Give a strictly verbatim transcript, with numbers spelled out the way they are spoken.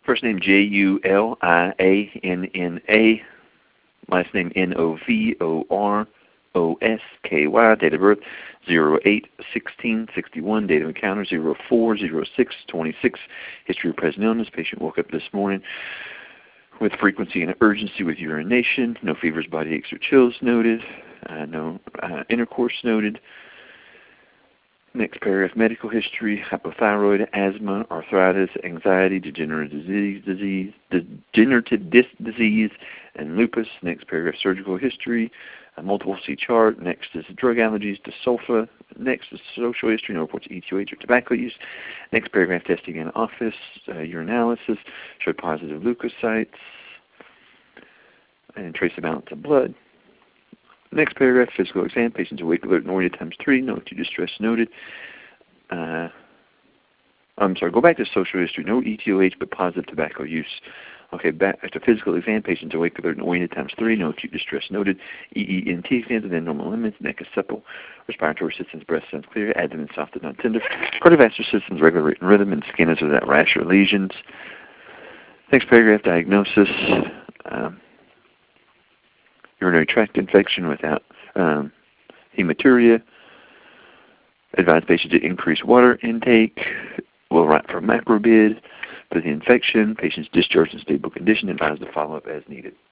First name J U L I A N N A. Last name N O V O R O S K Y. Date of birth zero eight sixteen sixty-one. Date of encounter zero four zero six twenty-six. History of present illness. Patient woke up this morning with frequency and urgency with urination. No fevers, body aches, or chills noted. Uh, no uh, intercourse noted. Next paragraph, medical history: hypothyroid, asthma, arthritis, anxiety, degenerative disease, disease degenerative disc disease, and lupus. Next paragraph, surgical history: a multiple C chart. Next is drug allergies to sulfa. Next is social history: no reports of E T O H or tobacco use. Next paragraph, testing in office: uh, urinalysis showed positive leukocytes and trace amounts of blood. Next paragraph, physical exam: patients awake, alert, and oriented times three. No acute distress noted. Uh, I'm sorry, go back to social history. No E T O H, but positive tobacco use. Okay, back to physical exam: patients awake, alert, and oriented times three. No acute distress noted. E E N T exams within normal limits. Neck is supple. Respiratory system's breath sounds clear. Abdomen soft and non-tender. Cardiovascular system's regular rate and rhythm, and skin is without rash or lesions. Next paragraph, diagnosis. Um, urinary tract infection without um, hematuria. Advise patient to increase water intake. Will write for macrobid. For the infection, patient's discharged in stable condition. Advise to follow up as needed.